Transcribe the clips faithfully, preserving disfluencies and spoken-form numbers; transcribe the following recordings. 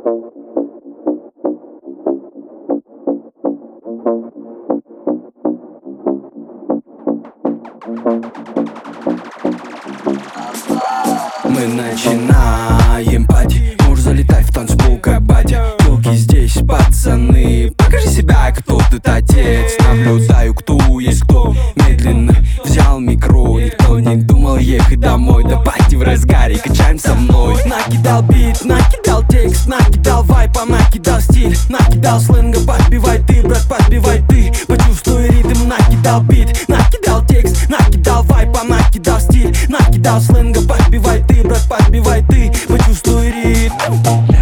Мы начинаем пати, можешь залетать в танцпол, как батя. Телки здесь, пацаны, покажи себя, кто тут отец. Наблюдаю, кто есть кто. Медленно взял микро, никто не думал ехать домой. Да пати в разгаре, качаем со мной. Накидал бит, накидал текст, накидал вайпа, накидал стиль, накидал сленга. Подбивай ты, брат, подбивай ты, почувствуй ритм. Накидал бит, накидал текст, накидал вайпа, накидал стиль, накидал сленга. Подбивай ты, брат, подбивай ты, почувствуй ритм.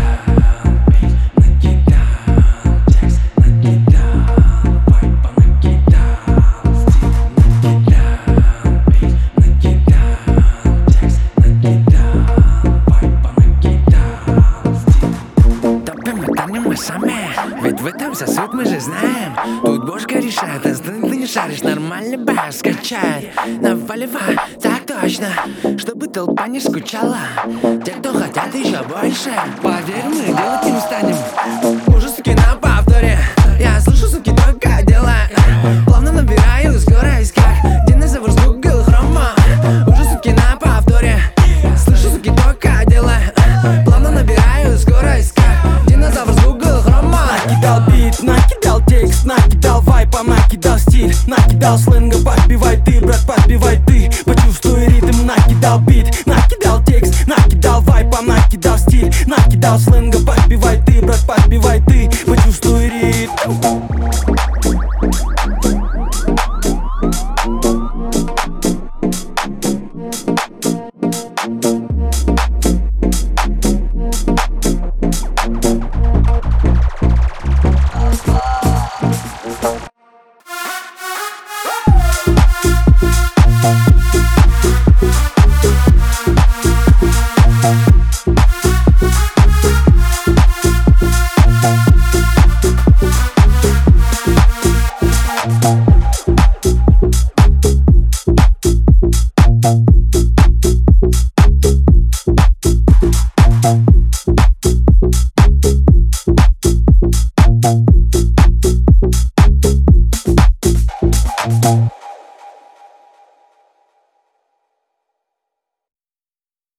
Мы сами, ведь в этом вся суть, мы же знаем. Тут бошка решает, а ты не шаришь. Нормальный бас скачать, наваливай, так точно, чтобы толпа не скучала. Те, кто хотят еще больше, поверь, мы делать не станем. Уже суки на повторе, я слышу суки только дела. Плавно набираю скорость, как динозавр с Google Chrome. Уже суки на повторе, слышу суки только дела. Плавно набираю скорость, как динозавр с Google Chrome. Накидал бит, накидал текст, накидал вайпа, накидал стиль, накидал сленга. Подбивай ты, брат, подбивай ты, почувствуй ритм. Накидал бит, накидал текст, накидал вайпа, накидал стиль, накидал сленга. Подбивай ты, брат, подбивай ты, почувствуй ритм.